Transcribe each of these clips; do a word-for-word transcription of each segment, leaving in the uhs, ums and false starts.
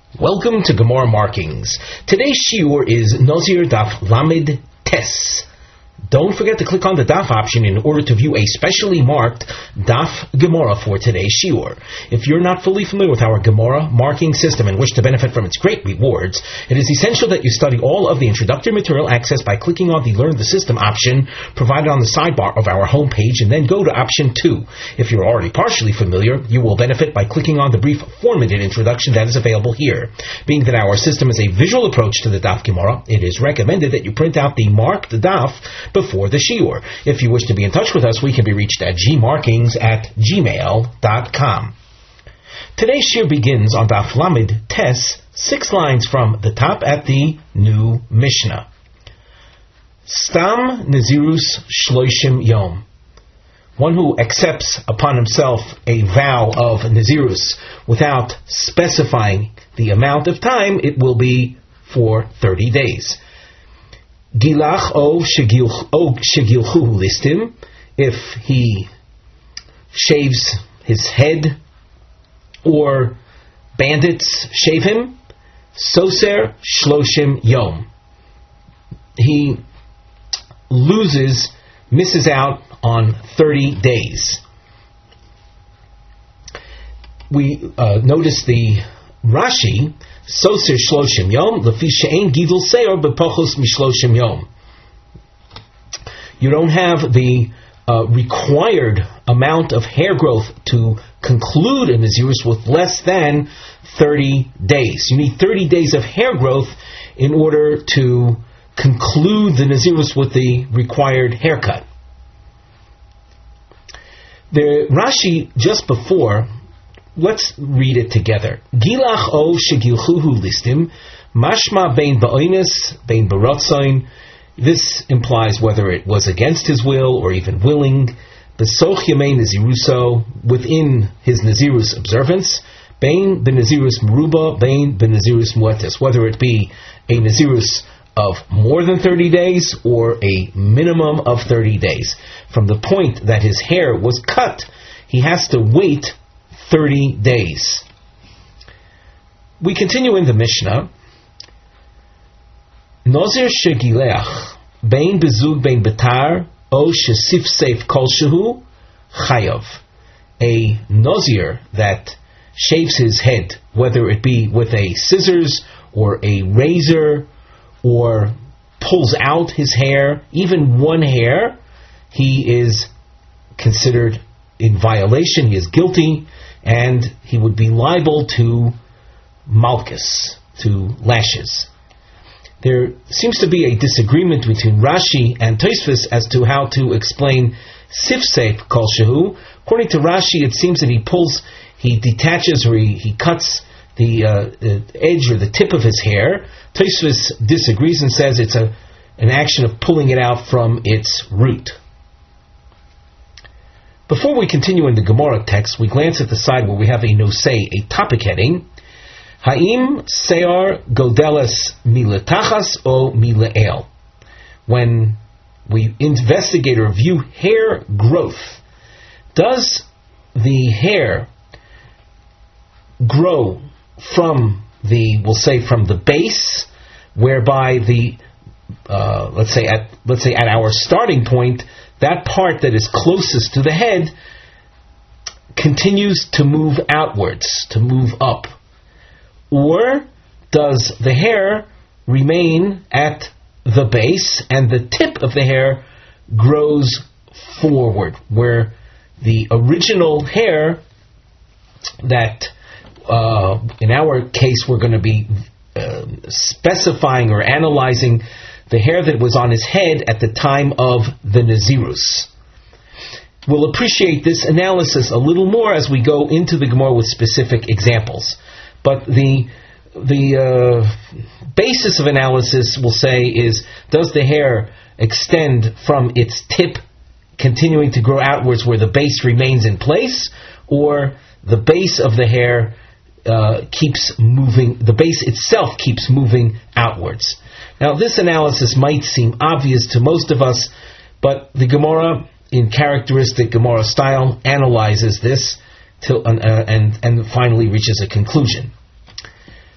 Welcome to Gemara Markings. Today's shiur is Nazir Daf Lamed Tes. Don't forget to click on the Daf option in order to view a specially marked Daf Gemara for today's shiur. If you're not fully familiar with our Gemara marking system and wish to benefit from its great rewards, it is essential that you study all of the introductory material accessed by clicking on the Learn the System option provided on the sidebar of our homepage, and then go to option two. If you're already partially familiar, you will benefit by clicking on the brief four-minute introduction that is available here. Being that our system is a visual approach to the Daf Gemara, it is recommended that you print out the marked Daf before the shiur. If you wish to be in touch with us, we can be reached at gmarkings at gmail dot com. Today's shiur begins on Daf Lamed Tes, six lines from the top at the new Mishnah. Stam Nazirus Shloishim Yom. One who accepts upon himself a vow of Nazirus without specifying the amount of time, it will be for thirty days. Gilach o shegilchu listim, if he shaves his head or bandits shave him, soser shloshim yom, he loses, misses out on thirty days. We uh, notice the Rashi, Soser shloshim yom, lefi she'ein gidul seor b'pochos mishloshim yom. You don't have the uh, required amount of hair growth to conclude a Nazirus with less than thirty days. You need thirty days of hair growth in order to conclude the Nazirus with the required haircut. The Rashi just before, let's read it together. Gilach o shegilchuhu listim, mashma bein ba'oines, bein barotzain. This implies whether it was against his will or even willing. Besoch yamei naziruso, within his nazirus observance. Bein benazirus meruba, bein benazirus muetes, whether it be a nazirus of more than thirty days or a minimum of thirty days. From the point that his hair was cut, he has to wait thirty days. We continue in the Mishnah. Nazir shegileach bein bezug bein betar o shesif seif kolshehu chayav. A Nazir that shaves his head, whether it be with a scissors or a razor, or pulls out his hair, even one hair, he is considered in violation, he is guilty, and he would be liable to malchus, to lashes. There seems to be a disagreement between Rashi and Tosfos as to how to explain sifseif kol shehu. According to Rashi, it seems that he pulls, he detaches, or he, he cuts the uh, edge or the tip of his hair. Tosfos disagrees and says it's a an action of pulling it out from its root. Before we continue in the Gemara text, we glance at the side where we have a nosei, a topic heading. Ha'im se'ar godelas miletachas o mileel. When we investigate or view hair growth, does the hair grow from the, we'll say from the base, whereby the, uh, let's say at let's say at our starting point, that part that is closest to the head continues to move outwards, to move up? Or does the hair remain at the base and the tip of the hair grows forward, where the original hair that, uh, in our case, we're going to be uh, specifying or analyzing the hair that was on his head at the time of the Nazirus. We'll appreciate this analysis a little more as we go into the Gemara with specific examples. But the the uh, basis of analysis, we'll say, is does the hair extend from its tip, continuing to grow outwards where the base remains in place, or the base of the hair uh, keeps moving, the base itself keeps moving outwards? Now, this analysis might seem obvious to most of us, but the Gemara, in characteristic Gemara style, analyzes this till, uh, and, and finally reaches a conclusion.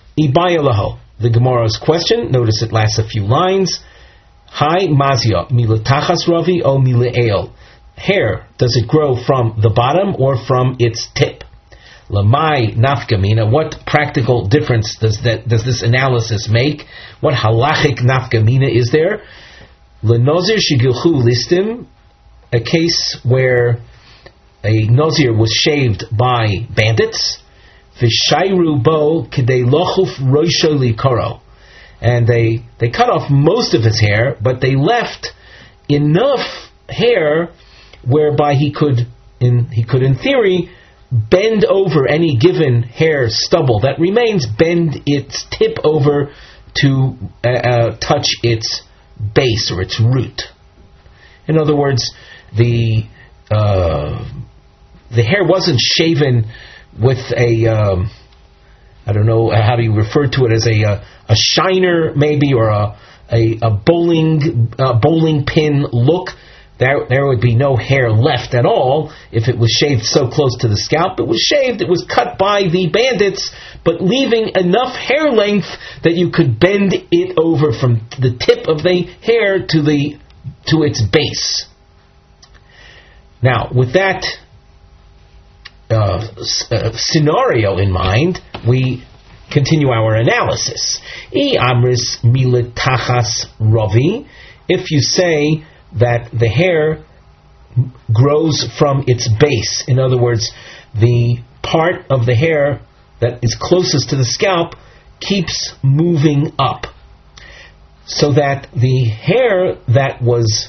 Ibaya laho. The Gemara's question, notice it lasts a few lines. Hi mazia, milatachas ravi o milael. Hair, does it grow from the bottom or from its tip? Lamai nafkamina, what practical difference does that does this analysis make? What halachic nafkamina is there? Lenozir shigilchu listim, a case where a nozir was shaved by bandits. V'shayru bo k'dei lochuf roisho likoro, and they they cut off most of his hair, but they left enough hair whereby he could, in he could in theory, bend over any given hair stubble that remains, bend its tip over to uh, uh, touch its base or its root. In other words, the uh, the hair wasn't shaven with a um, I don't know how do you refer to it, as a a, a shiner maybe, or a a, a bowling uh, bowling pin look. There, there would be no hair left at all if it was shaved so close to the scalp. It was shaved, it was cut by the bandits, but leaving enough hair length that you could bend it over from the tip of the hair to the to its base. Now, with that uh, uh, scenario in mind, we continue our analysis. I amris miletachas rovi. If you say that the hair grows from its base, in other words, the part of the hair that is closest to the scalp keeps moving up, so that the hair that was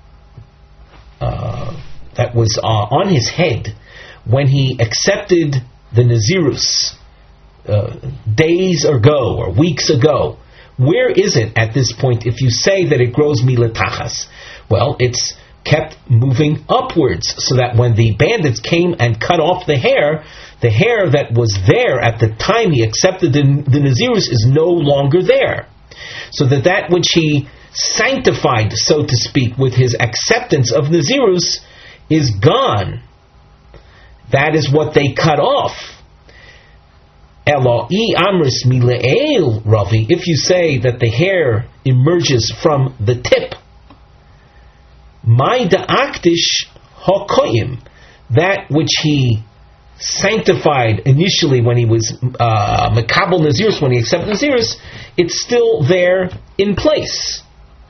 uh, that was uh, on his head when he accepted the Nazirus uh, days ago or weeks ago, where is it at this point if you say that it grows milatachas? Well, it's kept moving upwards, so that when the bandits came and cut off the hair, the hair that was there at the time he accepted the, the Nazirus is no longer there. So that that which he sanctified, so to speak, with his acceptance of Nazirus is gone. That is what they cut off. Eloi amris mile'el ravi. If you say that the hair emerges from the tip, my da'aktish hakoyim, that which he sanctified initially when he was uh, makabel Nazirus, when he accepted Nazirus, it's still there in place.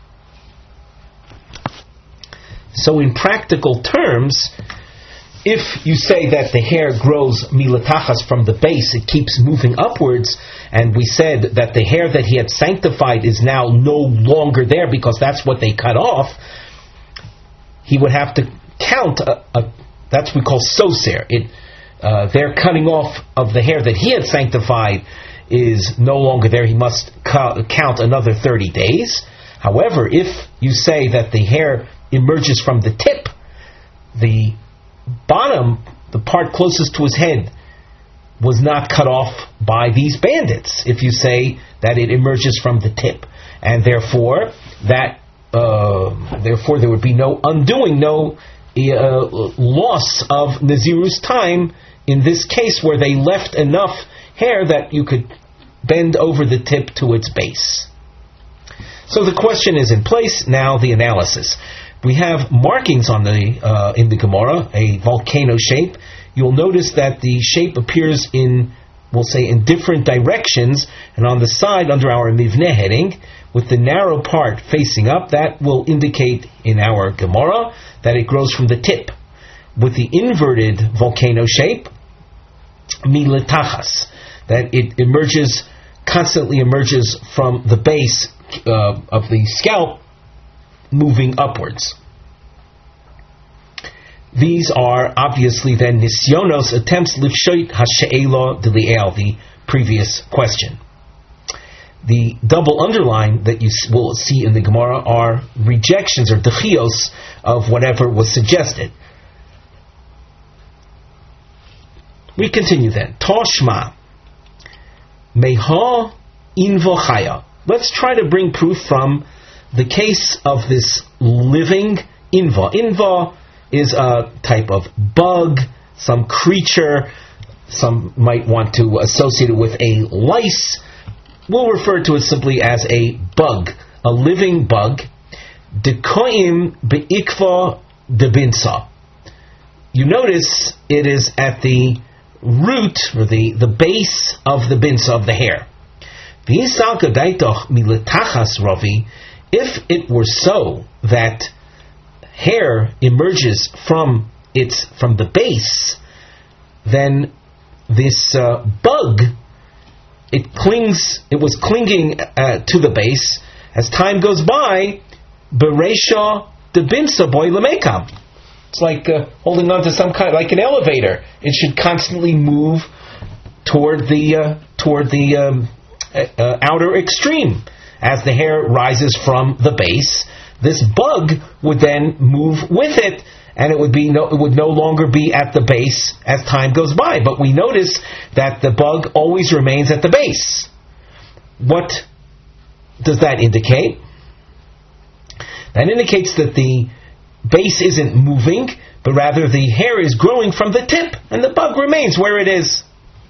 So in practical terms, if you say that the hair grows milatachas from the base, it keeps moving upwards, and we said that the hair that he had sanctified is now no longer there because that's what they cut off, he would have to count a, a that's what we call soser. It uh, their cutting off of the hair that he had sanctified is no longer there. He must cu- count another thirty days. However, if you say that the hair emerges from the tip, the bottom, the part closest to his head, was not cut off by these bandits. If you say that it emerges from the tip, and therefore that uh, therefore there would be no undoing, no uh, loss of Nazirus time in this case, where they left enough hair that you could bend over the tip to its base. So the question is in place. Now the analysis. We have markings on the uh, in the Gemara, a volcano shape. You'll notice that the shape appears in, we'll say, in different directions, and on the side under our Mivneh heading, with the narrow part facing up, that will indicate in our Gemara that it grows from the tip. With the inverted volcano shape, miletachas, that it emerges, constantly emerges from the base uh, of the scalp, moving upwards. These are obviously then nisyonos, attempts lifshoit hashe'ela d'li'el, the previous question. The double underline that you will see in the Gemara are rejections or dechios of whatever was suggested. We continue then. Toshma meha invo chaya. Let's try to bring proof from the case of this living inva. Inva is a type of bug, some creature. Some might want to associate it with a lice, we'll refer to it simply as a bug, a living bug. Dekoim beikva debinsa. You notice it is at the root, or the, the base of the binsa, of the hair. If it were so that hair emerges from its from the base, then this uh, bug, it clings. It was clinging uh, to the base. As time goes by, bereisha debinsa boy lemekam. It's like uh, holding on to some kind, like an elevator. It should constantly move toward the uh, toward the um, uh, outer extreme. As the hair rises from the base, this bug would then move with it, and it would be no, it would no longer be at the base as time goes by. But we notice that the bug always remains at the base. What does that indicate? That indicates that the base isn't moving, but rather the hair is growing from the tip, and the bug remains where it is.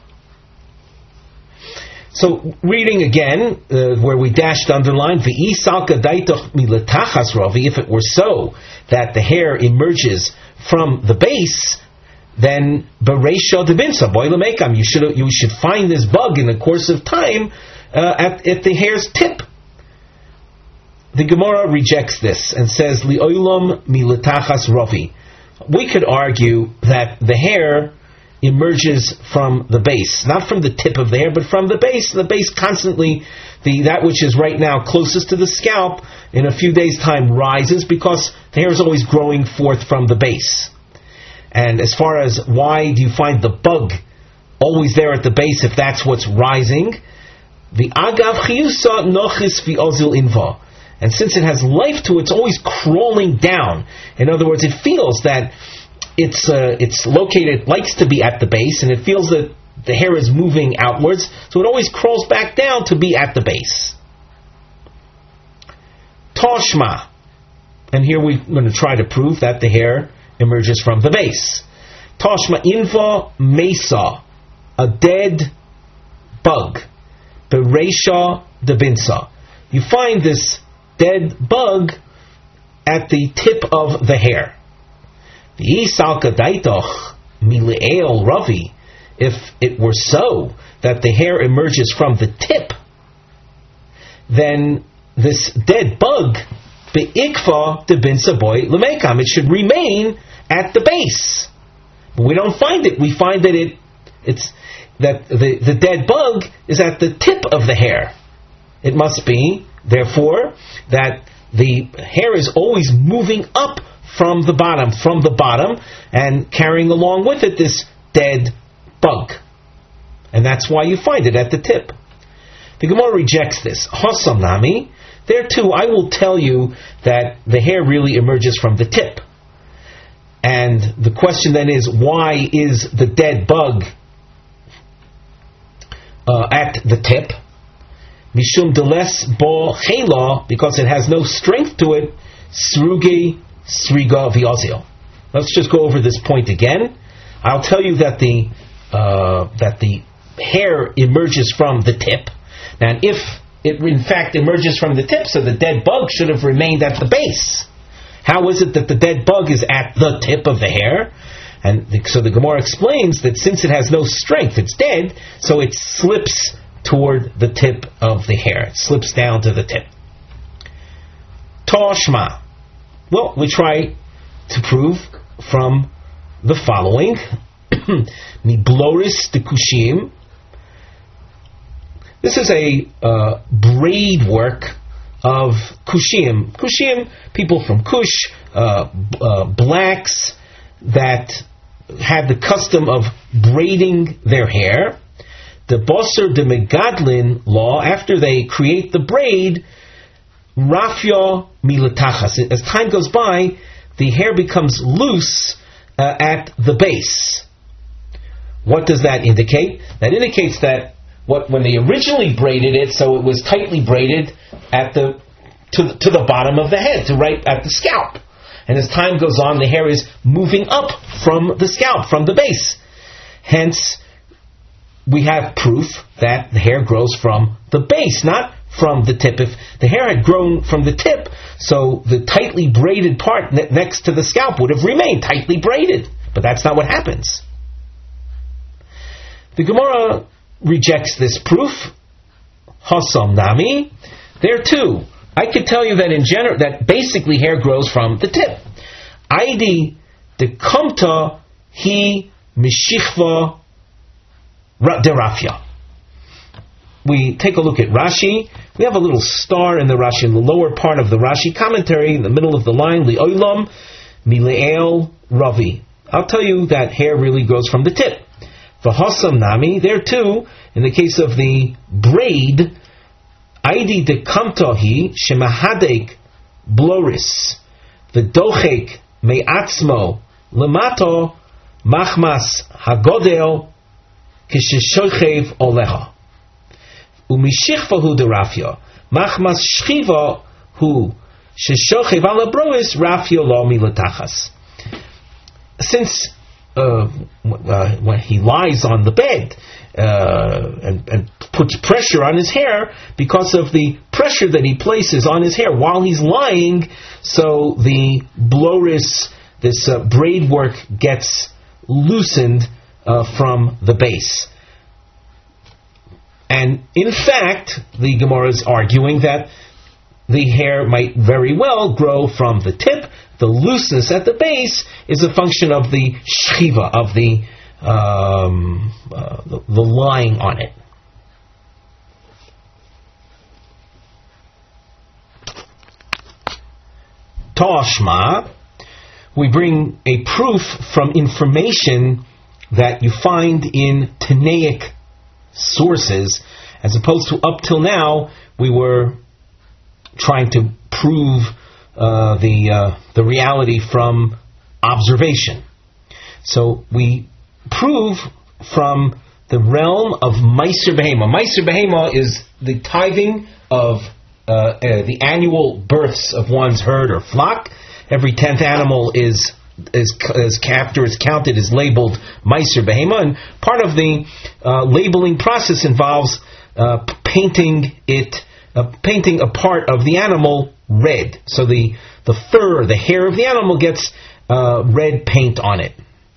So, reading again, uh, where we dashed underline, V'i salka daitoch miletachas ravi, if it were so that the hair emerges from the base, then bereisha debinsa, boy lemekam, you should you should find this bug in the course of time uh, at, at the hair's tip. The Gemara rejects this and says, Li'olam miletachas ravi. We could argue that the hair emerges from the base, not from the tip of the hair, but from the base. The base constantly, the that which is right now closest to the scalp, in a few days' time rises because the hair is always growing forth from the base. And as far as why do you find the bug always there at the base if that's what's rising, the agav chiyusa nochis fi ozil inva. And since it has life to it, it's always crawling down. In other words, it feels that It's uh, it's located, likes to be at the base, and it feels that the hair is moving outwards, so it always crawls back down to be at the base. Toshma. And here we're going to try to prove that the hair emerges from the base. Toshma inva mesa, a dead bug. Bereisha debinsa. You find this dead bug at the tip of the hair. If it were so that the hair emerges from the tip, then this dead bug, beikva debinsa boy lemekam, it should remain at the base. But we don't find it. We find that it it's that the, the dead bug is at the tip of the hair. It must be, therefore, that the hair is always moving up from the bottom, from the bottom, and carrying along with it this dead bug. And that's why you find it at the tip. The Gemara rejects this. Hosamnami, there too, I will tell you that the hair really emerges from the tip. And the question then is, why is the dead bug uh, at the tip? Mishum deles bo chela, because it has no strength to it, srugi Sriga v'ozil. Let's just go over this point again. I'll tell you that the uh, that the hair emerges from the tip. Now, if it in fact emerges from the tip, so the dead bug should have remained at the base. How is it that the dead bug is at the tip of the hair? And the, so the Gemara explains that since it has no strength, it's dead, so it slips toward the tip of the hair. It slips down to the tip. Toshma. Well, we try to prove from the following. Nibloris de Kushim. This is a uh, braid work of Kushim. Kushim, people from Kush, uh, uh, blacks that had the custom of braiding their hair. The Bosser de Megadlin law, after they create the braid, Rafya milatachas. As time goes by, the hair becomes loose uh, at the base. What does that indicate? That indicates that what when they originally braided it, so it was tightly braided at the to the, to the bottom of the head, to right at the scalp. And as time goes on, the hair is moving up from the scalp, from the base. Hence, we have proof that the hair grows from the base, not from the tip. If the hair had grown from the tip, so the tightly braided part ne- next to the scalp would have remained tightly braided. But that's not what happens. The Gemara rejects this proof. Hasam nami. There too, I could tell you that in general, that basically hair grows from the tip. Aidi de kamta hi mishichva de Rafia. We take a look at Rashi. We have a little star in the Rashi, in the lower part of the Rashi commentary, in the middle of the line, Li'olam Mileel Ravi. I'll tell you that hair really grows from the tip. V'hasam nami, there too, in the case of the braid, Aidi de kamtohi shemahadek bloris, v'dochek me'atzmo lemato machmas hagodel kisheshochev oleha. Umishichvahu de Rafia. Machmas shchiva hu sheshochev ala brois Rafia lo milatachas. Since uh, uh, when he lies on the bed uh, and, and puts pressure on his hair, because of the pressure that he places on his hair while he's lying, so the bloris, this uh, braid work, gets loosened uh, from the base. And in fact, the Gemara is arguing that the hair might very well grow from the tip. The looseness at the base is a function of the shchiva, of the, um, uh, the, the lying on it. Toshma, we bring a proof from information that you find in Tanaic sources, as opposed to up till now we were trying to prove uh, the uh, the reality from observation. So we prove from the realm of Meiser Behema. Meiser Behema is the tithing of uh, uh, the annual births of one's herd or flock. Every tenth animal is is is after it's counted is labeled Meiser Behema, and part of the uh, labeling process involves uh, painting it, uh, painting a part of the animal red. So the the fur, the hair of the animal gets uh, red paint on it.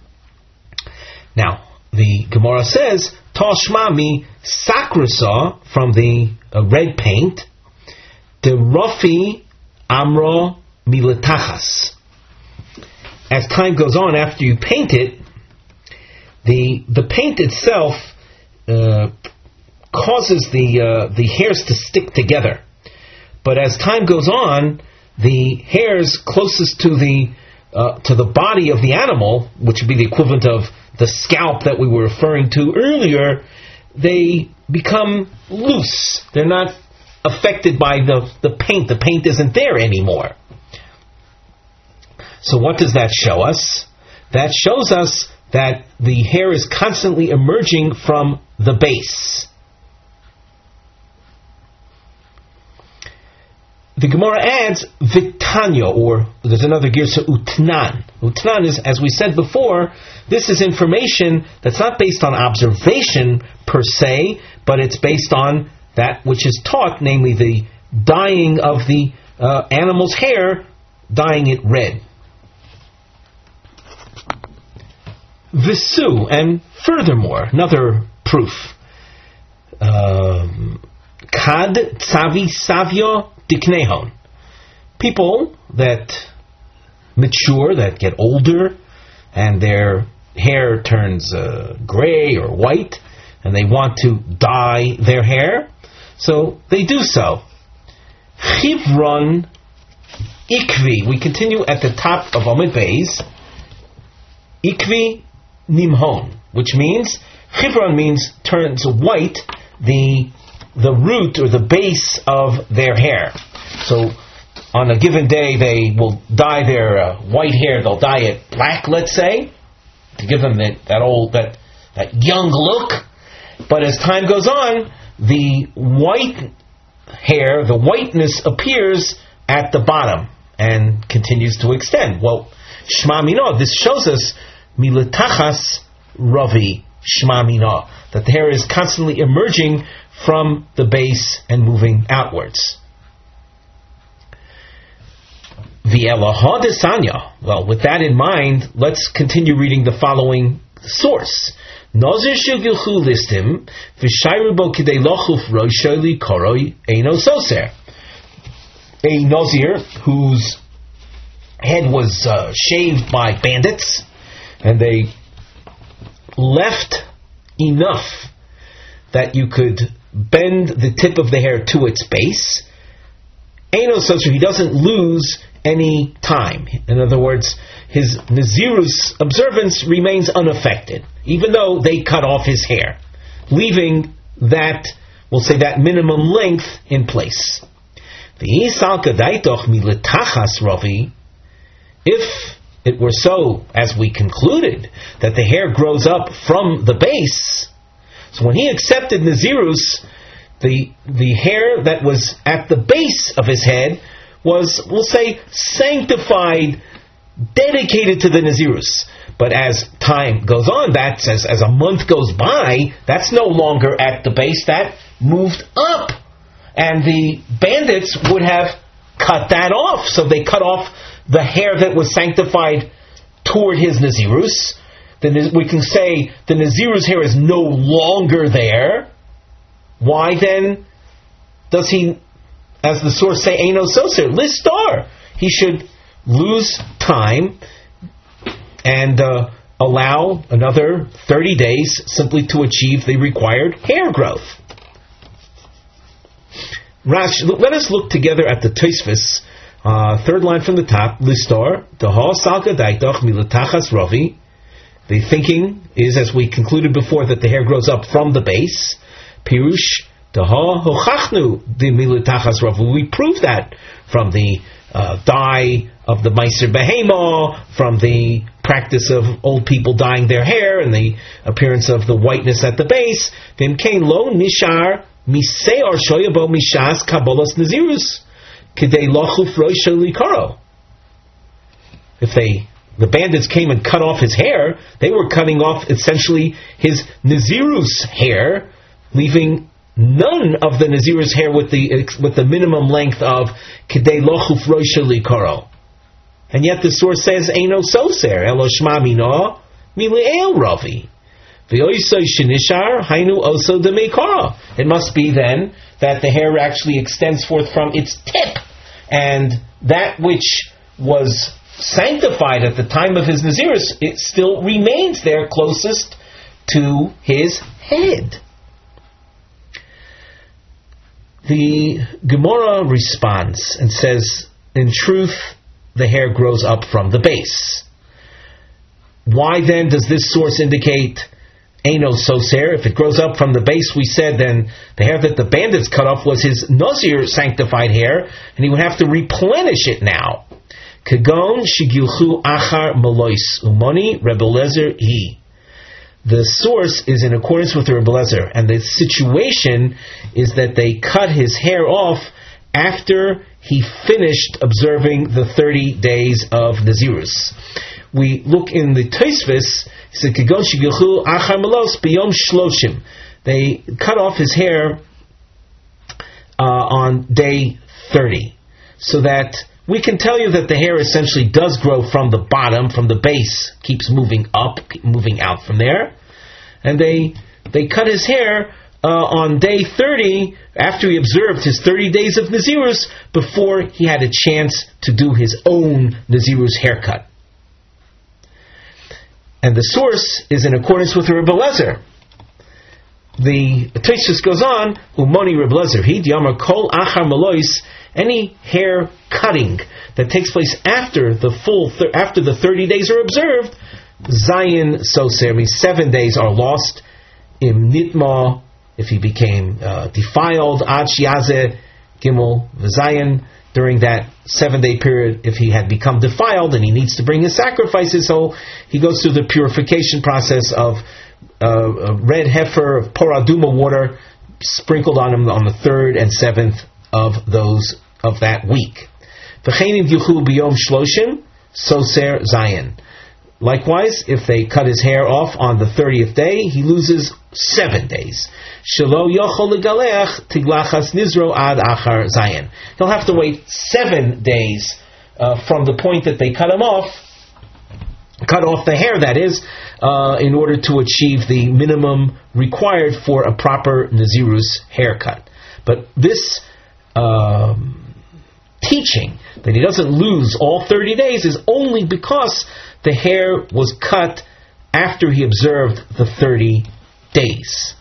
Now the Gemara says Tashma mi sakrasa, from the uh, red paint, de Rafi amro milatachas. As time goes on, after you paint it, the the paint itself uh, causes the uh, the hairs to stick together. But as time goes on, the hairs closest to the uh, to the body of the animal, which would be the equivalent of the scalp that we were referring to earlier, they become loose. They're not affected by the, the paint. The paint isn't there anymore. So what does that show us? That shows us that the hair is constantly emerging from the base. The Gemara adds Vitanya, or there's another girsa, Utnan. Utnan is, as we said before, this is information that's not based on observation per se, but it's based on that which is taught, namely the dyeing of the uh, animal's hair, dyeing it red. Visu, and furthermore, another proof. Um, Kad tzavi savio diknehon. People that mature, that get older, and their hair turns uh, gray or white, and they want to dye their hair, so they do so. Chivron ikvi. We continue at the top of Amud Beis. Ikvi nimhon, which means, chivron means turns white, the the root or the base of their hair. So on a given day they will dye their uh, white hair, they'll dye it black, let's say, to give them that, that old, that, that young look. But as time goes on, the white hair, the whiteness appears at the bottom and continues to extend. Well, Shma Mino, this shows us Milatachas Ravi, shma mina, that the hair is constantly emerging from the base and moving outwards. V'elaha desanya. Well, with that in mind, let's continue reading the following source. Nazir shugilchu listim v'shayru bo kidei lochuf roisho li koroi eino soser. A Nazir whose head was uh, shaved by bandits, and they left enough that you could bend the tip of the hair to its base. Eino soser, he doesn't lose any time. In other words, his Nazirus observance remains unaffected, even though they cut off his hair, leaving that, we'll say, that minimum length in place. If it were so, as we concluded, that the hair grows up from the base, so when he accepted Nazirus, the, the hair that was at the base of his head was, we'll say, sanctified, dedicated to the Nazirus. But as time goes on, that's as, as a month goes by, that's no longer at the base, that moved up. And the bandits would have cut that off. So they cut off the hair that was sanctified toward his Nazirus. Then we can say the Nazirus hair is no longer there. Why then does he, as the source say, Eino soser, listar? He should lose time and uh, allow another thirty days simply to achieve the required hair growth. Rash, let us look together at the Tosfos, uh, third line from the top. Listar, Daha Salka Daitoch Milatachas Ravi. The thinking is, as we concluded before, that the hair grows up from the base. Pirush, Daha Hochachnu Di Milatachas Ravi. We prove that from the uh, dye of the Meiser Behema, from the practice of old people dyeing their hair, and the appearance of the whiteness at the base. Vimkein Lo Nishar Miseor shoyabo mishas kabolas nazirus kidei lochuf roisho likaro. If they, the bandits came and cut off his hair, they were cutting off essentially his nazirus hair, leaving none of the nazirus hair with the with the minimum length of kidei lochuf roisho likaro. And yet the source says eino soser elo shma mina mile'el ravi. It must be then that the hair actually extends forth from its tip, and that which was sanctified at the time of his Nazirus, it still remains there closest to his head. The Gemara responds and says, in truth, the hair grows up from the base. Why then does this source indicate Eino soser? If it grows up from the base, we said, then the hair that the bandits cut off was his Nazir sanctified hair, and he would have to replenish it now. Kagon shigilchu achar malois umoni Rebbe Lezer he. The source is in accordance with the Rebbe Lezer, and the situation is that they cut his hair off after he finished observing the thirty days of Nazirus. We look in the Tosfos. He said, they cut off his hair uh, on day thirty. So that we can tell you that the hair essentially does grow from the bottom, from the base, keeps moving up, moving out from there. And they they cut his hair uh, on day thirty, after he observed his thirty days of Nazirus, before he had a chance to do his own Nazirus haircut. And the source is in accordance with Rebbe Lezer. The Tosfos goes on, Umoni Rebbe Lezer, he Yamar Kol Achar Malois, any hair cutting that takes place after the full th- after the thirty days are observed, Zayin Soser, means seven days are lost. Im Nitma, if he became uh, defiled, Ad Shiazeh Gimel V'Zayin, during that seven-day period, if he had become defiled and he needs to bring his sacrifices, so he goes through the purification process of uh, red heifer, of poraduma water, sprinkled on him on the third and seventh of those of that week. V'cheinim yuchu b'yom shloshim soser zayin. Likewise, if they cut his hair off on the thirtieth day, he loses seven days. Shelo yochol legaleach tiglachas nizro ad achar zayin. He'll have to wait seven days uh, from the point that they cut him off, cut off the hair, that is, uh, in order to achieve the minimum required for a proper Nazirus haircut. But this um, teaching that he doesn't lose all thirty days is only because the hair was cut after he observed the thirty days.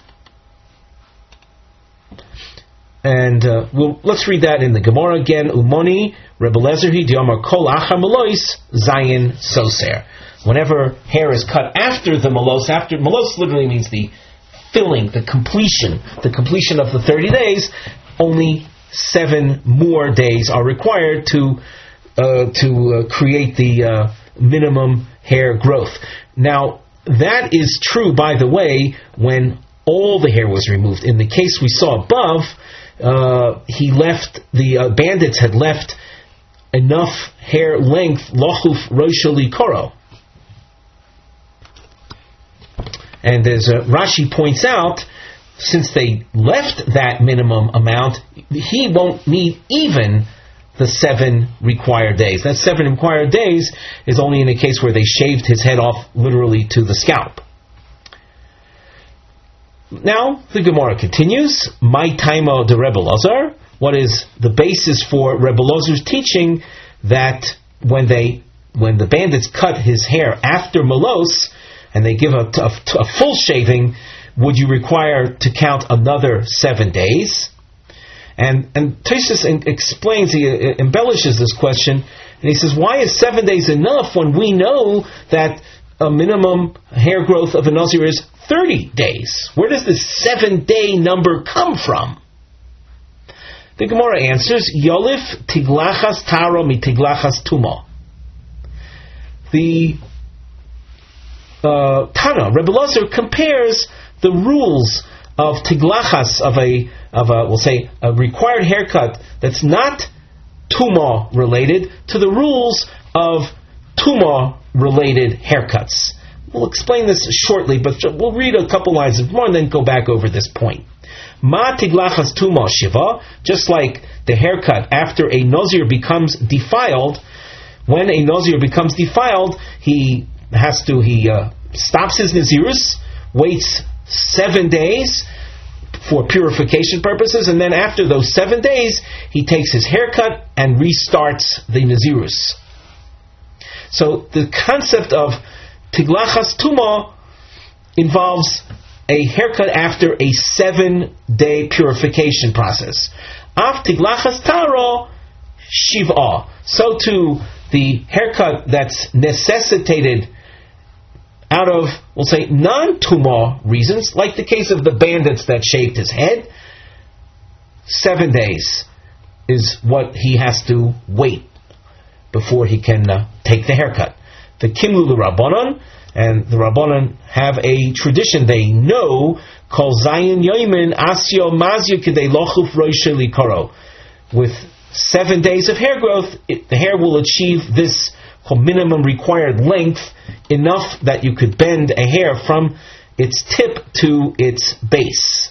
And uh, we'll, let's read that in the Gemara again. Umoni Rebbe Lezerhi Diomar Kol Achar Melois Zayin Soser. Whenever hair is cut after the melos, after melos literally means the filling, the completion, the completion of the thirty days, only seven more days are required to uh, to uh, create the uh, minimum hair growth. Now, that is true, by the way, when all the hair was removed. In the case we saw above, uh, he left, the uh, bandits had left enough hair length, lochuf roshali koro. And as uh, Rashi points out, since they left that minimum amount, he won't need even the seven required days. That seven required days is only in a case where they shaved his head off literally to the scalp. Now, the Gemara continues. My taimo de Rebbe Lazar. What is the basis for Rebbe Lazar's teaching that when they, when the bandits cut his hair after melos, and they give a, a, a full shaving, would you require to count another seven days? And and Tosfos explains, he embellishes this question, and he says, why is seven days enough when we know that a minimum hair growth of a Nazir is thirty days? Where does this seven-day number come from? The Gemara answers, Yolif tiglachas taro mi tiglachas tuma. The uh, Tana, Rebbe Lazar, compares the rules of tiglachas, of a, of a, we'll say, a required haircut that's not tuma related, to the rules of tuma related haircuts. We'll explain this shortly, but we'll read a couple lines of more and then go back over this point. Ma tiglachas tuma shiva, just like the haircut after a Nazir becomes defiled, when a Nazir becomes defiled, he has to, he uh, stops his Nazirus, waits seven days for purification purposes, and then after those seven days, he takes his haircut and restarts the Nazirus. So the concept of tiglachas tuma involves a haircut after a seven-day purification process. Af tiglachas taro shiv'ah. So too, the haircut that's necessitated out of, we'll say, non-tumah reasons, like the case of the bandits that shaved his head, seven days is what he has to wait before he can uh, take the haircut. The Kimlu Rabbanon, and the Rabbanon have a tradition, they know, Kol Zayin Yoimin Asyo Mazyo Kidei Lochuf Roishe Likoro. With seven days of hair growth, it, the hair will achieve this minimum required length, enough that you could bend a hair from its tip to its base.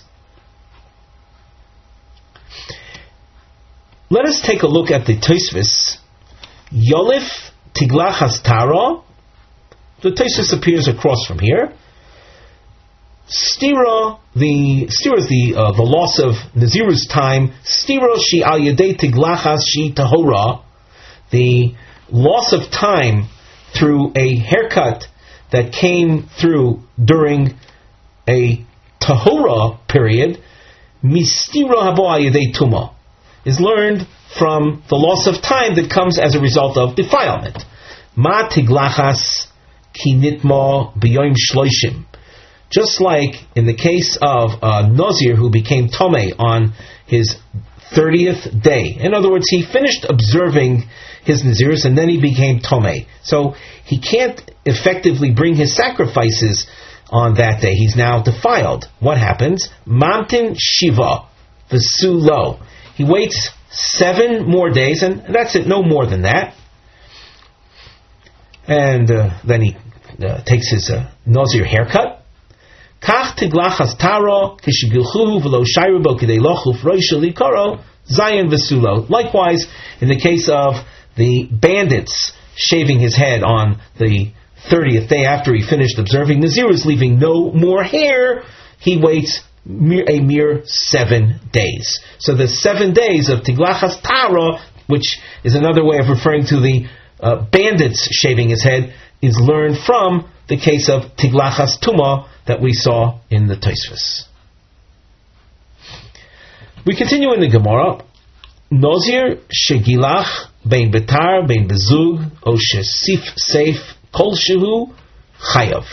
Let us take a look at the Tosfos. Yolif tiglachas tara. The Tosfos appears across from here. Stira, the stira is the uh, the loss of Nazirus time. Stira shi al yedei tiglachas shi tahora. The loss of time through a haircut that came through during a tahora period, mistira habo al yedei tuma, is learned from the loss of time that comes as a result of defilement. Ma tiglachas ki nitma b'yoim shloishim. Just like in the case of a Nazir who became Tomei on his thirtieth day. In other words, he finished observing his Nazirus and then he became Tomei. So he can't effectively bring his sacrifices on that day. He's now defiled. What happens? Mamtin Shiva, the Sulo. He waits seven more days, and that's it, no more than that. And uh, then he uh, takes his uh, Nazir haircut. Kach tiglachas taro kishigilchuhu v'lo shayrubo k'dei lochuf roisha likoro zayin v'sulo. Likewise, in the case of the bandits shaving his head on the thirtieth day after he finished observing Nazirus, leaving no more hair, he waits a mere seven days. So the seven days of tiglachas taro, which is another way of referring to the uh, bandits shaving his head, is learned from the case of tiglachas tuma that we saw in the Tosfos. We continue in the Gemara. Nazir shegilach bein betar bein bezug o shesif seif kol shehu chayav.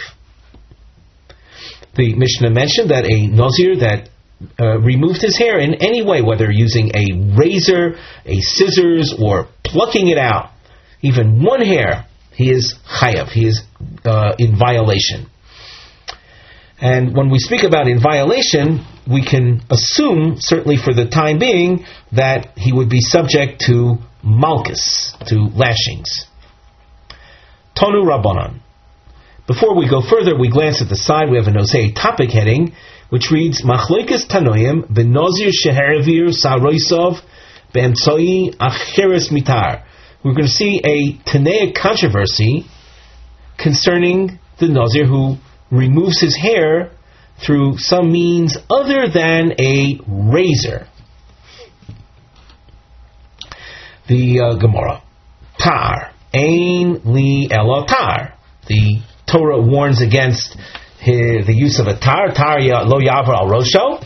The Mishnah mentioned that a Nazir that uh, removed his hair in any way, whether using a razor, a scissors, or plucking it out, even one hair, he is chayav, he is uh, in violation. And when we speak about in violation, we can assume, certainly for the time being, that he would be subject to malchus, to lashings. Tonu Rabbanan. Before we go further, we glance at the side. We have a Nosei topic heading, which reads, Machloikes Tanoim benozir sheherevir saroisov be'emtzoi acheres mitar. We're going to see a Tanaic controversy concerning the Nazir who removes his hair through some means other than a razor. The uh, Gemara. Tar. Ein li elo tar. The Torah warns against his, the use of a tar. Tar lo yavar al rosho.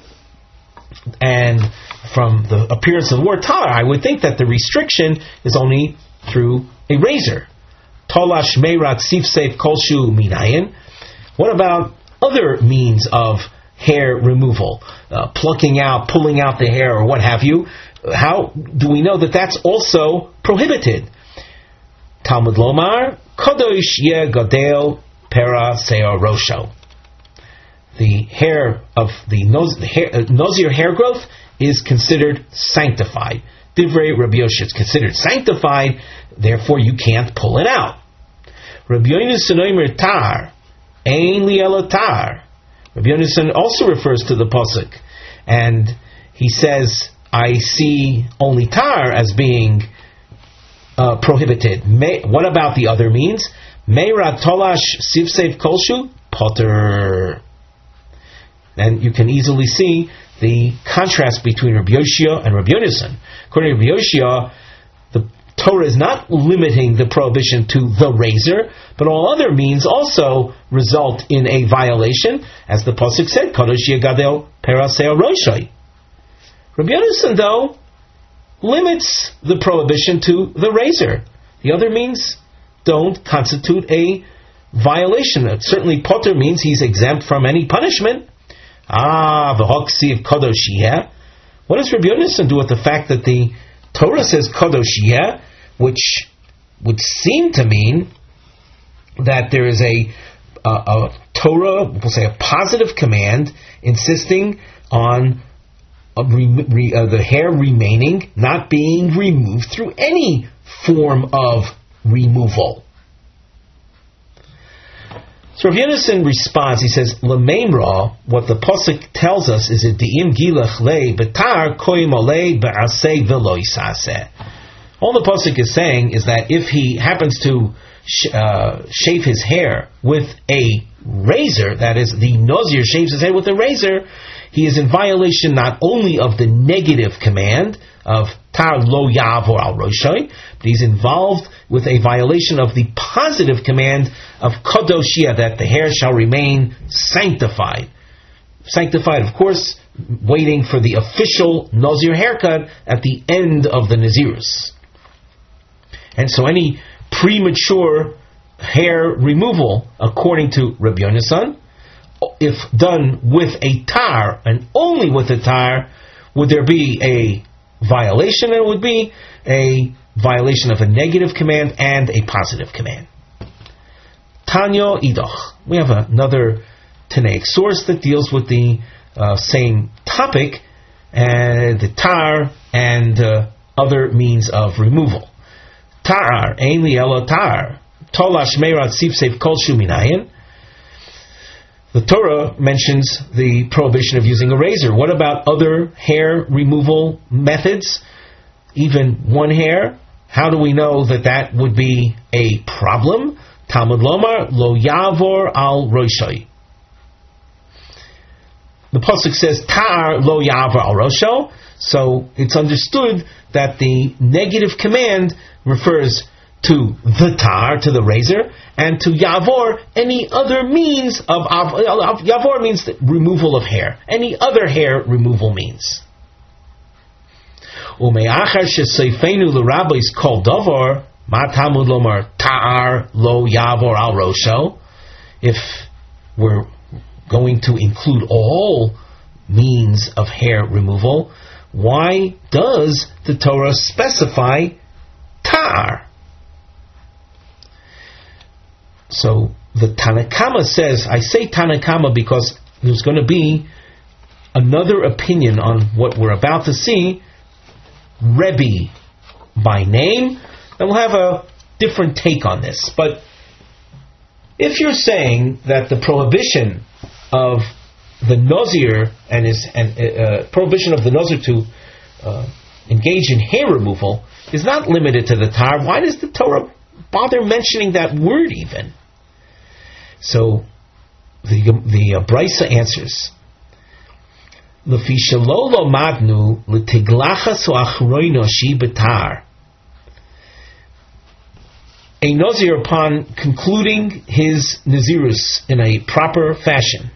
And from the appearance of the word tar, I would think that the restriction is only through a razor. Tolash meirat sif seif kolshu minayin. What about other means of hair removal? Uh, plucking out, pulling out the hair, or what have you. How do we know that that's also prohibited? Talmud Lomar, Kodosh ye gadel pera seor rosho. The hair of the, noz, the hair, uh, Nazir hair growth is considered sanctified. Divrei Rabbi Yoshua, it's considered sanctified, therefore you can't pull it out. Rabbi Yonasan tar, ein li elo tar. Rabbi Yonasan also refers to the pasuk, and he says, I see only tar as being uh, prohibited. May, what about the other means? Meira tolash sivsev kolshu potter. And you can easily see the contrast between Rabbi Yoshua and Rabbi Yonasan. According to Rabbi Yoshua, the Torah is not limiting the prohibition to the razor, but all other means also result in a violation, as the pasuk said, Kadosh Yegadel Peraseo Roshai. Rabbi Yonasan, though, limits the prohibition to the razor. The other means don't constitute a violation. Certainly, potter means he's exempt from any punishment. Ah, v'hoksiv kadosh yeh. What does Rabbi Yonasan do with the fact that the Torah says kadosh yeh, which would seem to mean that there is a, a, a Torah, we'll say a positive command, insisting on a re, re, uh, the hair remaining, not being removed through any form of removal. So Rav Yonasan responds, he says, L'meimra, what the pasuk tells us is that Di'im gilach lei betar koim olei be'aseh v'lo yisaseh. All the pasuk is saying is that if he happens to sh- uh, shave his hair with a razor, that is, the Nazir shaves his hair with a razor, he is in violation not only of the negative command of tar lo yavor al roshai, but he's involved with a violation of the positive command of kadoshia, that the hair shall remain sanctified. Sanctified, of course, waiting for the official Nazir haircut at the end of the Nazirus. And so any premature hair removal, according to Rabbi Yonasan, if done with a tar, and only with a tar, would there be a violation? It would be a violation of a negative command and a positive command. Tanyo Idoch. We have another Tanaic source that deals with the uh, same topic, and the tar and uh, other means of removal. Tar, ein li elo tar. Tola Shmeirat Sif Seif Kol Shuminayin. The Torah mentions the prohibition of using a razor. What about other hair removal methods? Even one hair? How do we know that that would be a problem? Talmud Lomar Lo Yavor Al Roshoi. The pasuk says Ta'ar Lo Yavor Al Rosho, so it's understood that the negative command refers to the tar, to the razor, and to yavor, any other means of, of, of yavor means the removal of hair, any other hair removal means. Ume'achar sheseifenu l'rabbis kol davar, ma Talmud lomar tar lo yavor al rosho. If we're going to include all means of hair removal, why does the Torah specify tar? So the Tanakama says, I say Tanakama because there's going to be another opinion on what we're about to see, Rebbe by name, and we'll have a different take on this. But if you're saying that the prohibition of the Nazir and his and uh, prohibition of the Nazir to uh, engage in hair removal is not limited to the tar, why does the Torah bother mentioning that word even? So the the uh, Brisa answers, Lefi shelo lo madnu letiglachas o achroino shi betar. A Nazir, upon concluding his Nazirus in a proper fashion,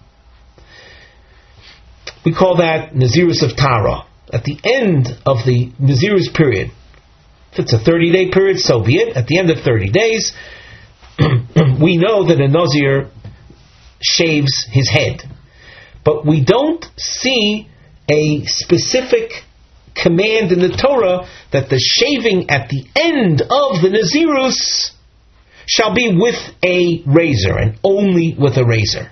we call that Nazirus of Tara. At the end of the Nazirus period, if it's a thirty-day period, so be it. At the end of thirty days, we know that a Nazir shaves his head. But we don't see a specific command in the Torah that the shaving at the end of the Nazirus shall be with a razor, and only with a razor.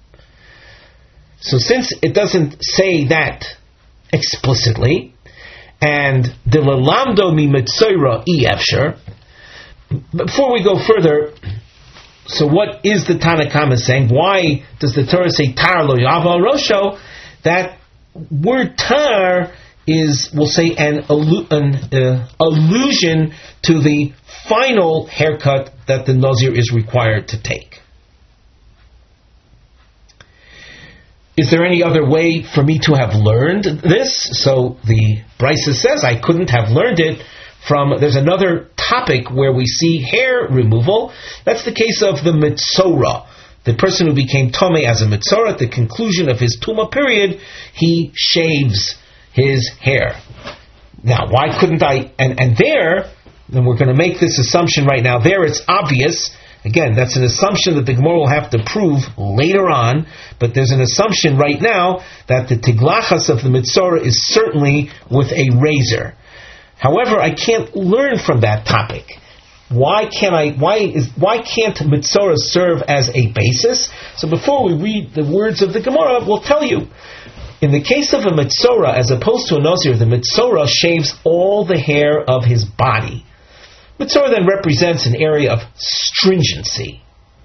So since it doesn't say that explicitly, and the lelamdo mi mitzora i efsher, before we go further, so what is the Tanakama saying? Why does the Torah say tar lo yaval rosho? That word tar is, we'll say, an, allu- an uh, allusion to the final haircut that the Nazir is required to take. Is there any other way for me to have learned this? So the Brisa says I couldn't have learned it from, there's another topic where we see hair removal. That's the case of the Mitzorah. The person who became Tomei as a Mitzorah, at the conclusion of his Tumah period, he shaves his hair. Now, why couldn't I, and, and there, and we're going to make this assumption right now, there it's obvious. Again, that's an assumption that the Gemara will have to prove later on, but there's an assumption right now that the tiglachas of the Mitzorah is certainly with a razor. However, I can't learn from that topic. Why can't I? Why is? Why can't Mitzorah serve as a basis? So before we read the words of the Gemara, we'll tell you. In the case of a Mitzorah, as opposed to a Nazir, the Mitzorah shaves all the hair of his body. Mitzorah then represents an area of stringency.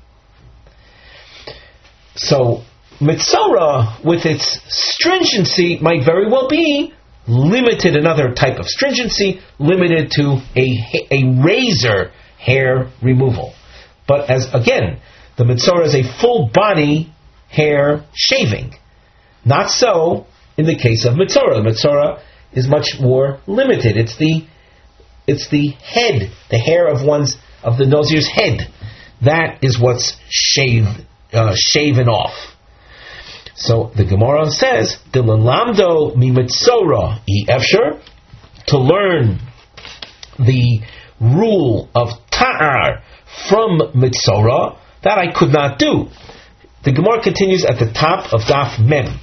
So, Mitzorah, with its stringency, might very well be limited, another type of stringency, limited to a, a razor hair removal. But as, again, the Mitzorah is a full body hair shaving. Not so in the case of Mitzorah. The Mitzorah is much more limited. It's the It's the head, the hair of one's of the Nazir's head. That is what's shaved, uh, shaven off. So the Gemara says, "Dilamdo mi Mitzorah i efsher," to learn the rule of ta'ar from Mitzorah, that I could not do. The Gemara continues at the top of Daf Mem.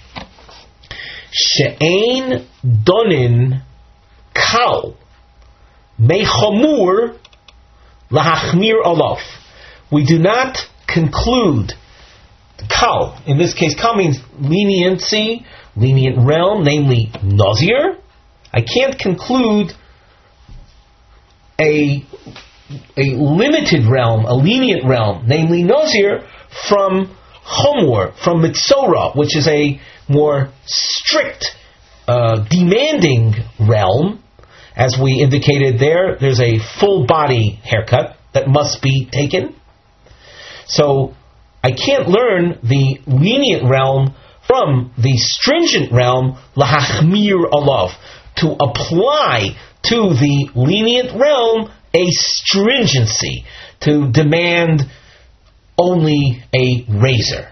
She'ein donin kal mechamur lahachmir alav. We do not conclude kal. In this case, kal means leniency, lenient realm, namely Nazir. I can't conclude a a limited realm, a lenient realm, namely Nazir, from Chomor, from Mitzorah, which is a more strict, uh, demanding realm. As we indicated there, there's a full body haircut that must be taken. So I can't learn the lenient realm from the stringent realm, lahachmir alav, to apply to the lenient realm a stringency, to demand only a razor.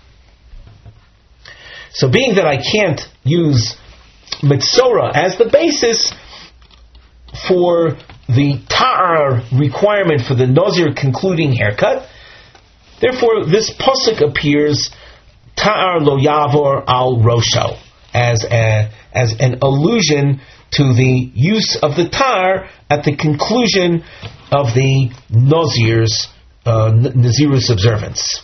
So being that I can't use Mitzorah as the basis for the ta'ar requirement for the Nazir concluding haircut, therefore this pasuk appears ta'ar lo yavor al rosho, as a, as an allusion to the use of the tar at the conclusion of the Nazir's uh, Nazirus observance.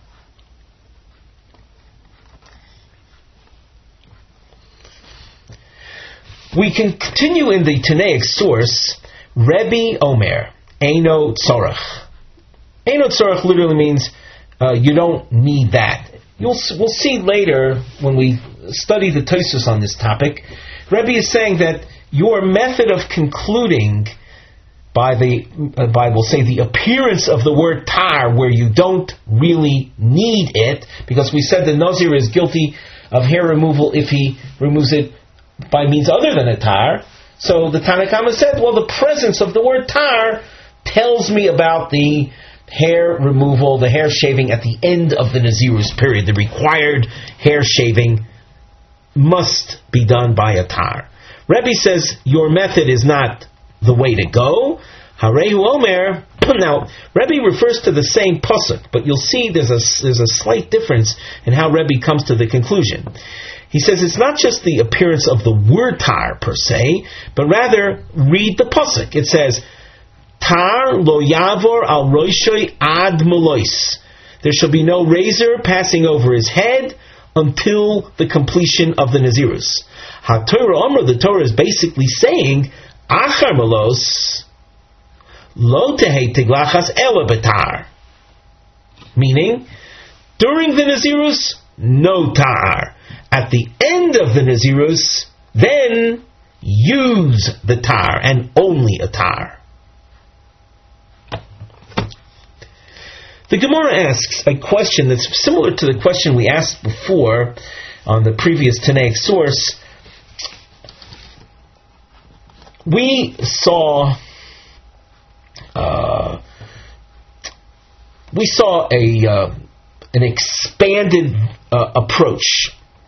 We can continue in the Tanaic source, Rebbe Omer, Eino Tzorach. Eino Tzorach literally means uh, you don't need that. You'll, we'll see later when we study the Tosfos on this topic. Rebbe is saying that your method of concluding by the, uh, by we'll say the appearance of the word tar, where you don't really need it, because we said the Nazir is guilty of hair removal if he removes it by means other than a tar. So the Tanna Kama said, well, the presence of the word tar tells me about the hair removal, the hair shaving at the end of the Nazirus period. The required hair shaving must be done by a tar. Rebbe says your method is not the way to go. Harehu Omer. Now, Rebbe refers to the same pasuk, but you'll see there's a, there's a slight difference in how Rebbe comes to the conclusion. He says it's not just the appearance of the word tar per se, but rather read the pasuk. It says, Tar lo yavor al roishoi ad melois. There shall be no razor passing over his head until the completion of the Nazirus. HaTorah Omer, the Torah is basically saying, Achar melos lo tehei tiglachas ela betar. Meaning, during the Nazirus, no tar. At the end of the Nazirus, then use the tar, and only a tar. The Gemara asks a question that's similar to the question we asked before on the previous Tanaic source. We saw uh, we saw a uh, an expanded uh, approach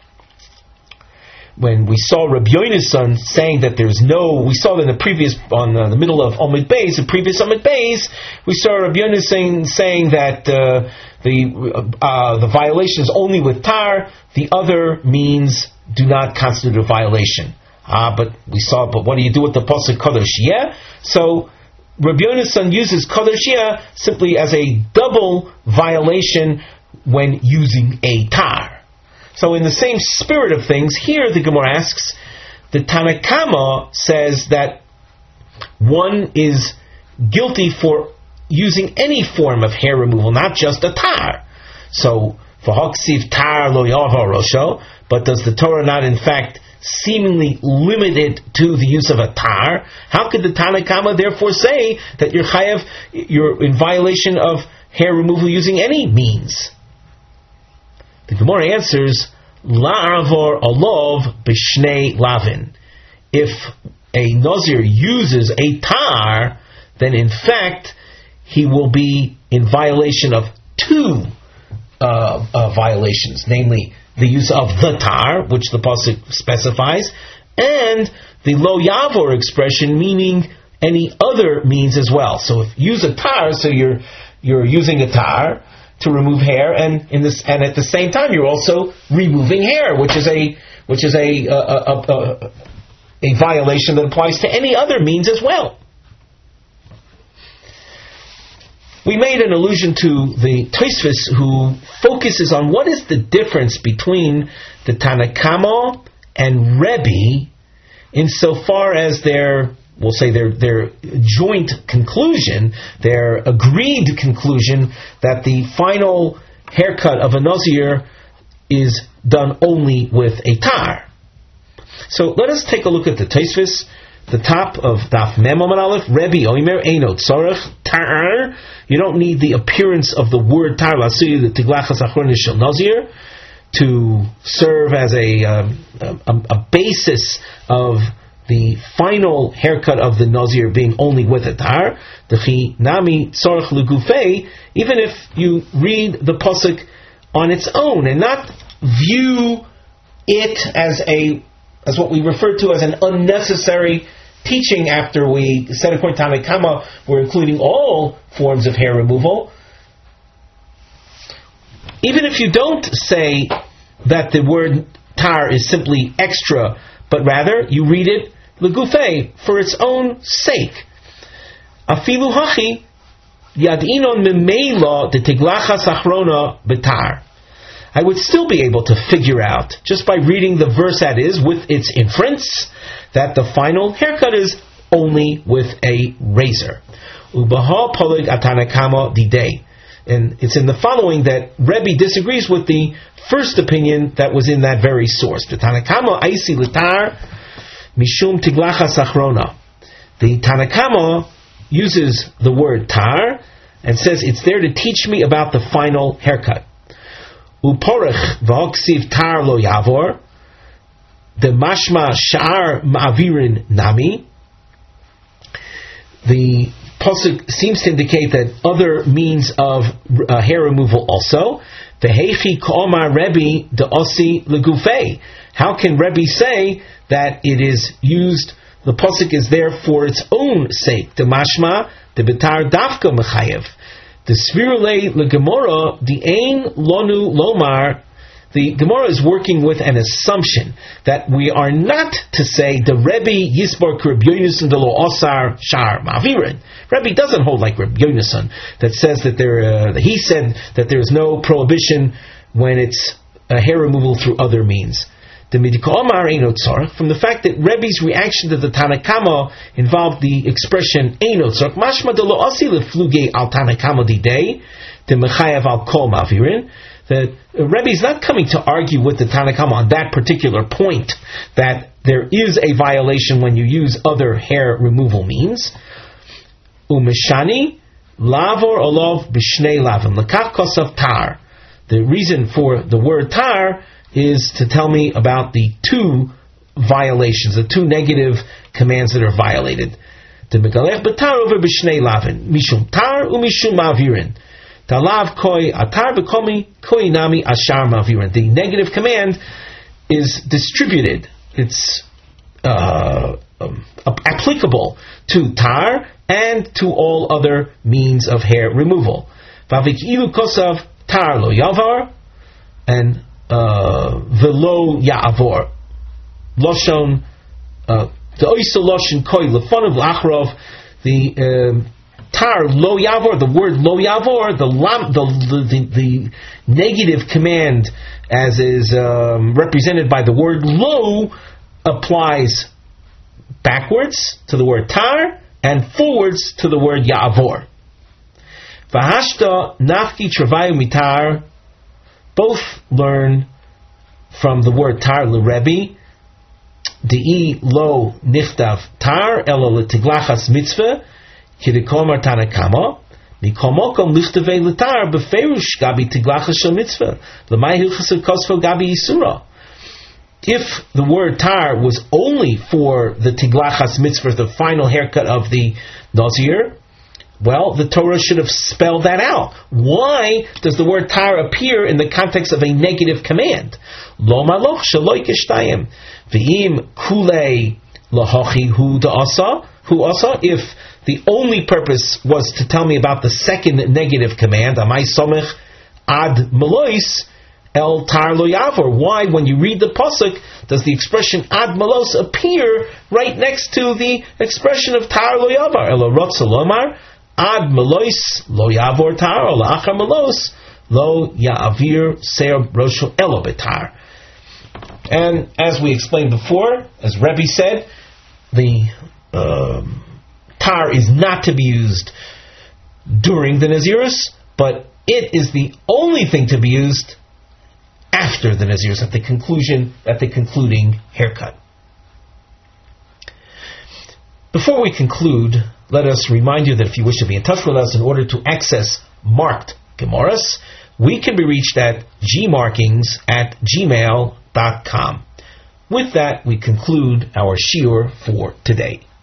when we saw Rabbi Yonasan saying that there's no, we saw that in the previous, on uh, the middle of Omid Beis, the previous Omid Beis, we saw Rabbi Yonasan saying that uh, the uh, the violation is only with tar, the other means do not constitute a violation. Ah, but we saw, but what do you do with the pasuk Kadosh Yeh? So Rabbi Yonasan uses Kadosh Yeh simply as a double violation when using a tar. So in the same spirit of things, here the Gemara asks, the Tanna Kama says that one is guilty for using any form of hair removal, not just a tar. So, for Haksiv tar lo yahar rosho, but does the Torah not in fact seemingly limit it to the use of a tar? How could the Tanna Kama therefore say that you're chayav, you're in violation of hair removal using any means? The Gemara answers, La'avor alov b'shnei lavin. If a Nazir uses a tar, then in fact he will be in violation of two uh, uh, violations, namely the use of the tar, which the pasuk specifies, and the lo yavor expression, meaning any other means as well. So if you use a tar, so you're you're using a tar to remove hair, and in this, and at the same time you're also removing hair, which is a which is a a, a, a, a violation that applies to any other means as well. We made an allusion to the Tosfos, who focuses on what is the difference between the Tanna Kama and Rebbe insofar as their we'll say their their joint conclusion, their agreed conclusion that the final haircut of a Nazir is done only with a tar. So let us take a look at the Tosfos, the top of Daf Mem Amud Aleph. Rebbe Omer Eino Tzorech Tar. You don't need the appearance of the word tar l'asui the tiglachas achronis shel Nazir to serve as a, um, a a basis of the final haircut of the Nazir being only with a tar. Dechi nami tzorech legufei. Even if you read the pasuk on its own and not view it as a as what we refer to as an unnecessary teaching after we said according to Tanna Kama we're including all forms of hair removal. Even if you don't say that the word tar is simply extra, but rather you read it legufei for its own sake. Afilu hachi yadinon memela de tiglachas achrona betar. I would still be able to figure out, just by reading the verse that is, with its inference, that the final haircut is only with a razor. Ubaha polig atana kama didei. And it's in the following that Rebbe disagrees with the first opinion that was in that very source. The Tanna Kama aisi litar mishum tiglachas achrona. The Tanna Kama uses the word tar and says it's there to teach me about the final haircut. Uporech v'oksiv tar lo yavor, the mashma sha'ar ma'avirin nami. The pasuk seems to indicate that other means of uh, hair removal also. V'heichi k'omar Rebbe de'osi legufei. How can Rebbe say that it is used? The pasuk is there for its own sake. The mashma the betar dafka mechayev. The Svirule le Gemara, the Ein Lonu Lomar, the Gemara is working with an assumption that we are not to say the Rebbe Yisbar Reb Yonasan de lo Osar Shar Ma'avirin. Rebbe doesn't hold like Reb Yonasan that says that there. Uh, he said that there is no prohibition when it's a hair removal through other means. The Midika Omar Eino Tzorech, from the fact that Rebbe's reaction to the Tanna Kama involved the expression Eino Tzorech, mashma de lo osi lefluge al Tanna Kama didei, de mechayev al kol ma'avirin, that Rebbe's not coming to argue with the Tanna Kama on that particular point, that there is a violation when you use other hair removal means. Umeshani lavor olov b'shnei lavim, lekach kosav tar. The reason for the word tar is to tell me about the two violations, the two negative commands that are violated. The megalech betar over b'shnei lavin, mishum tar umishum ma'avirin. Talav koi atar v'komi koi nami ashar ma'avirin. The negative command is distributed. It's uh, um, applicable to tar and to all other means of hair removal. Vavikilu kosav tar lo yavar and velo ya'avor loshon the oisa loshon koi lefonav lachrov. The um, tar lo yavor, the word lo yavor, the lam, the, the the negative command as is um, represented by the word lo applies backwards to the word tar and forwards to the word ya'avor. V'hashta nafki travayu mitar. Both learn from the word tar l'Rebbe. De'i lo nichtav tar ela l'tiglachas mitzvah kidikomar Tanna Kama mikomokom lichtavei l'tar beferush gabi tiglachas shel mitzvah l'may hilchas kosfo gabi yisura. If the word tar was only for the tiglachas mitzvah, the final haircut of the Nazir, well, the Torah should have spelled that out. Why does the word tar appear in the context of a negative command? Lo maloch shaloi kishtayim v'im kulei lahachi hu da'asa hu asa. If the only purpose was to tell me about the second negative command, amai somech ad melois el tar lo yavor. Why, when you read the pasuk, does the expression ad melos appear right next to the expression of tar lo yavar? Elo rotza lomar ad melois lo yavor tar, or la'achar melos lo ya'avir ser rosho elo betar. And as we explained before, as Rebbe said, the um, tar is not to be used during the Nazirus, but it is the only thing to be used after the Nazirus, at the conclusion, at the concluding haircut. Before we conclude, let us remind you that if you wish to be in touch with us in order to access marked Gemaras, we can be reached at gmarkings at gmail dot com. With that, we conclude our shiur for today.